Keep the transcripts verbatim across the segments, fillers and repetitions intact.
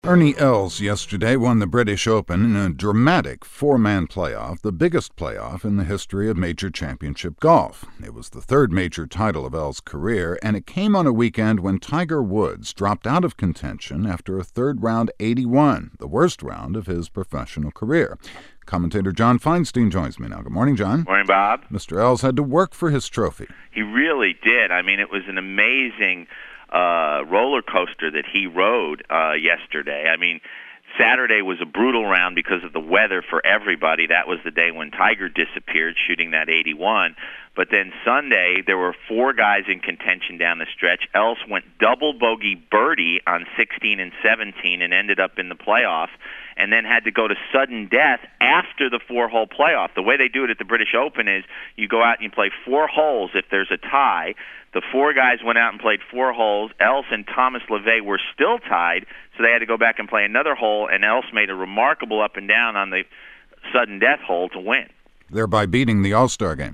Ernie Els yesterday won the British Open in a dramatic four-man playoff, the biggest playoff in the history of major championship golf. It was the third major title of Els' career, and it came on a weekend when Tiger Woods dropped out of contention after a third-round eighty-one, the worst round of his professional career. Commentator John Feinstein joins me now. Good morning, John. Morning, Bob. Mister Els had to work for his trophy. He really did. I mean, it was an amazing uh, roller coaster that he rode uh, yesterday. I mean, Saturday was a brutal round because of the weather for everybody. That was the day when Tiger disappeared, shooting that eighty-one. But then Sunday, there were four guys in contention down the stretch. Els went double bogey birdie on sixteen and seventeen and ended up in the playoff, and then had to go to sudden death after the four-hole playoff. The way they do it at the British Open is you go out and you play four holes if there's a tie. The four guys went out and played four holes. Els and Thomas LeVay were still tied, so they had to go back and play another hole, and Els made a remarkable up and down on the sudden death hole to win. Thereby beating the All-Star game.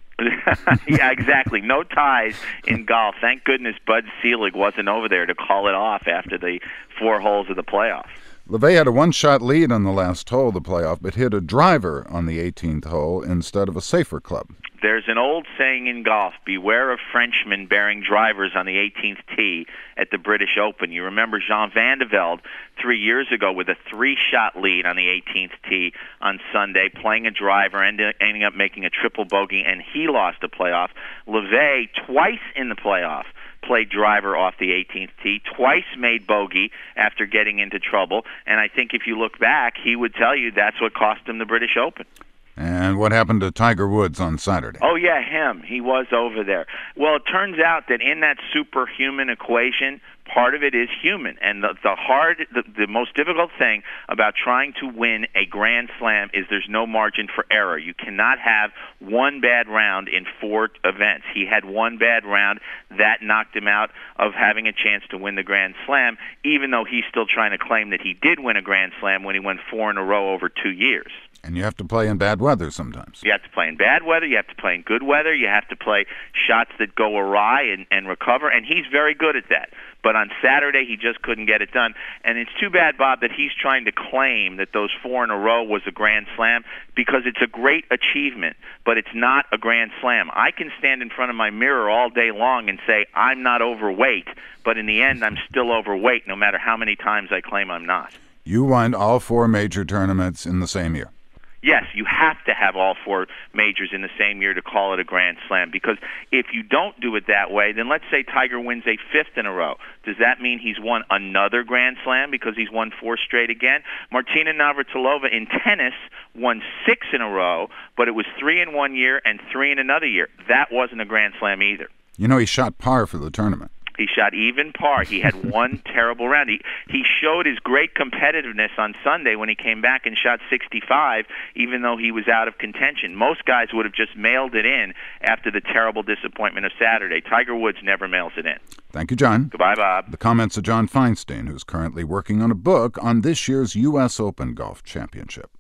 Yeah, exactly. No ties in golf. Thank goodness Bud Selig wasn't over there to call it off after the four holes of the playoff. LeVay had a one-shot lead on the last hole of the playoff, but hit a driver on the eighteenth hole instead of a safer club. There's an old saying in golf, beware of Frenchmen bearing drivers on the eighteenth tee at the British Open. You remember Jean Van de Velde three years ago with a three-shot lead on the eighteenth tee on Sunday, playing a driver, ending, ending up making a triple bogey, and he lost a playoff. LeVay, twice in the playoff, played driver off the eighteenth tee, twice made bogey after getting into trouble, and I think if you look back, he would tell you that's what cost him the British Open. And what happened to Tiger Woods on Saturday? Oh, yeah, him. He was over there. Well, it turns out that in that superhuman equation, part of it is human. And the, the hard, the, the most difficult thing about trying to win a Grand Slam is there's no margin for error. You cannot have one bad round in four events. He had one bad round. That knocked him out of having a chance to win the Grand Slam, even though he's still trying to claim that he did win a Grand Slam when he won four in a row over two years. And you have to play in bad weather sometimes. You have to play in bad weather. You have to play in good weather. You have to play shots that go awry and, and recover, and he's very good at that. But on Saturday, he just couldn't get it done. And it's too bad, Bob, that he's trying to claim that those four in a row was a Grand Slam, because it's a great achievement, but it's not a Grand Slam. I can stand in front of my mirror all day long and say, I'm not overweight, but in the end, I'm still overweight, no matter how many times I claim I'm not. You won all four major tournaments in the same year. Yes, you have to have all four majors in the same year to call it a Grand Slam, because if you don't do it that way, then let's say Tiger wins a fifth in a row. Does that mean he's won another Grand Slam because he's won four straight again? Martina Navratilova in tennis won six in a row, but it was three in one year and three in another year. That wasn't a Grand Slam either. You know, he shot par for the tournament. He shot even par. He had one terrible round. He, he showed his great competitiveness on Sunday when he came back and shot sixty-five, even though he was out of contention. Most guys would have just mailed it in after the terrible disappointment of Saturday. Tiger Woods never mails it in. Thank you, John. Goodbye, Bob. The comments of John Feinstein, who's currently working on a book on this year's U S Open Golf Championship.